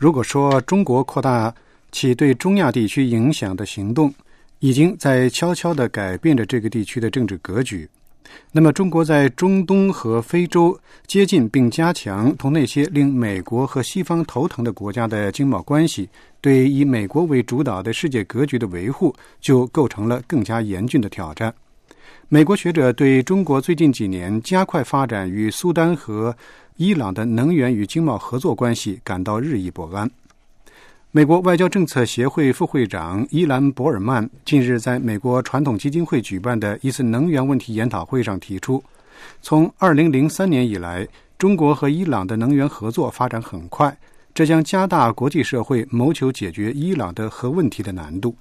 如果说中国扩大其对中亚地区影响的行动已经在悄悄地改变着这个地区的政治格局，那么中国在中东和非洲接近并加强同那些令美国和西方头疼的国家的经贸关系，对以美国为主导的世界格局的维护就构成了更加严峻的挑战。美国学者对中国最近几年加快发展与苏丹和伊朗的能源与经贸合作关系感到日益不安。美国外交政策协会副会长伊兰·博尔曼近日在美国传统基金会举办的一次能源问题研讨会上提出，从2003年以来，中国和伊朗的能源合作发展很快，这将加大国际社会谋求解决伊朗的核问题的难度。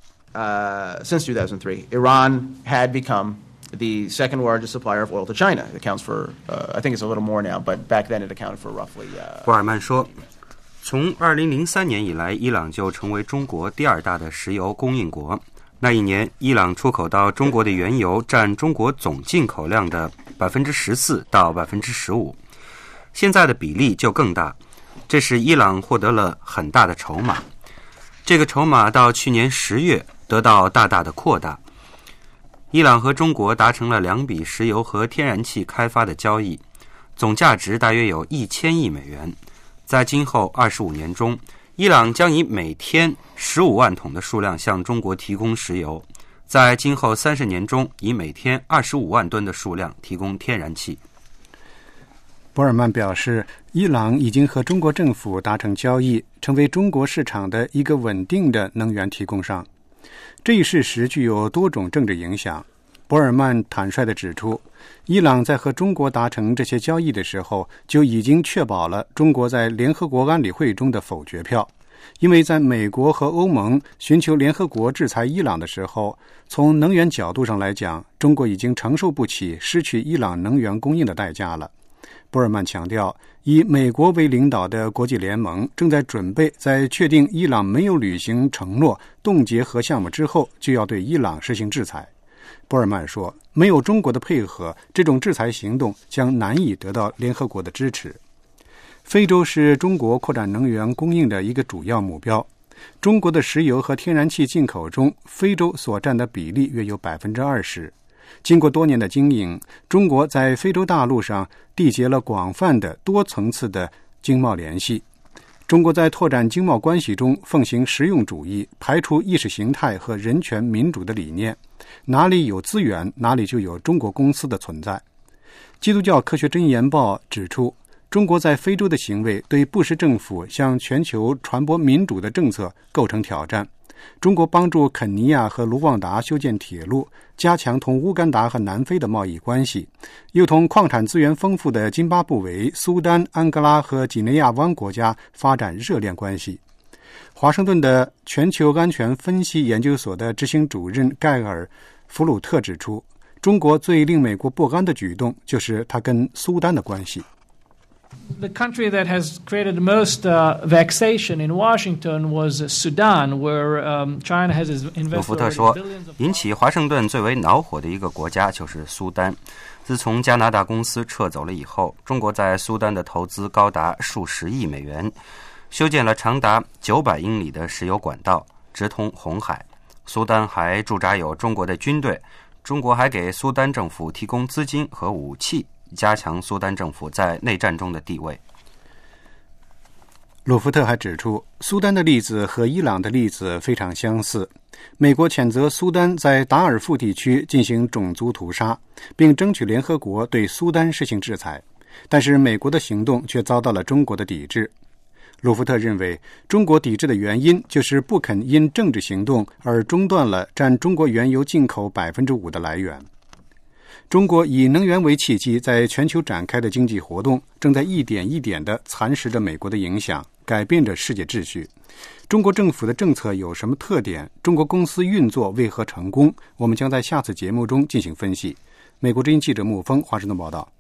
Since 2003, Iran had become the second largest supplier of oil to China. It accounts for, I think it's a little more now, but back then it accounted for roughly. 博尔曼说，从2003年以来，伊朗就成为中国第二大的石油供应国。那一年，伊朗出口到中国的原油占中国总进口量的14%到15%，现在的比例就更大。这使伊朗获得了很大的筹码，这个筹码到去年10月得到大大的扩大。伊朗和中国达成了2笔石油和天然气开发的交易，总价值大约有1000亿美元。在今后25年中，伊朗将以每天15万桶的数量向中国提供石油，在今后30年中以每天25万吨的数量提供天然气。 博尔曼表示，伊朗已经和中国政府达成交易，成为中国市场的一个稳定的能源提供商。这一事实具有多种政治影响。博尔曼坦率地指出，伊朗在和中国达成这些交易的时候，就已经确保了中国在联合国安理会中的否决票。因为在美国和欧盟寻求联合国制裁伊朗的时候，从能源角度上来讲，中国已经承受不起失去伊朗能源供应的代价了。博尔曼强调，以美国为领导的国际联盟正在准备在确定伊朗没有履行承诺冻结核项目之后，就要对伊朗实行制裁。博尔曼说，没有中国的配合，这种制裁行动将难以得到联合国的支持。非洲是中国扩展能源供应的一个主要目标。中国的石油和天然气进口中，非洲所占的比例约有 20%。经过多年的经营，中国在非洲大陆上缔结了广泛的多层次的经贸联系。中国在拓展经贸关系中奉行实用主义，排除意识形态和人权民主的理念，哪里有资源，哪里就有中国公司的存在。基督教科学箴言报指出，中国在非洲的行为对布什政府向全球传播民主的政策构成挑战。中国帮助肯尼亚和卢旺达修建铁路，加强同乌干达和南非的贸易关系，又同矿产资源丰富的津巴布韦、苏丹、安哥拉和几内亚湾国家发展热恋关系。华盛顿的全球安全分析研究所的执行主任盖尔·弗鲁特指出，中国最令美国不安的举动就是它跟苏丹的关系。 The country that has created the most vexation in Washington was Sudan, where China has invested. 鲁福特说，引起华盛顿最为恼火的一个国家就是苏丹。自从加拿大公司撤走了以后，中国在苏丹的投资高达数十亿美元，修建了长达900英里的石油管道，直通红海。苏丹还驻扎有中国的军队，中国还给苏丹政府提供资金和武器，加强苏丹政府在内战中的地位。 鲁福特还指出，苏丹的例子和伊朗的例子非常相似。美国谴责苏丹在达尔富地区进行种族屠杀，并争取联合国对苏丹实行制裁，但是美国的行动却遭到了中国的抵制。鲁福特认为，中国抵制的原因就是不肯因政治行动而中断了占中国原油进口 5% 的来源。中国以能源为契机在全球展开的经济活动，正在一点一点地蚕食着美国的影响，改变着世界秩序。中国政府的政策有什么特点？中国公司运作为何成功？我们将在下次节目中进行分析。美国之音记者穆峰华盛顿报道。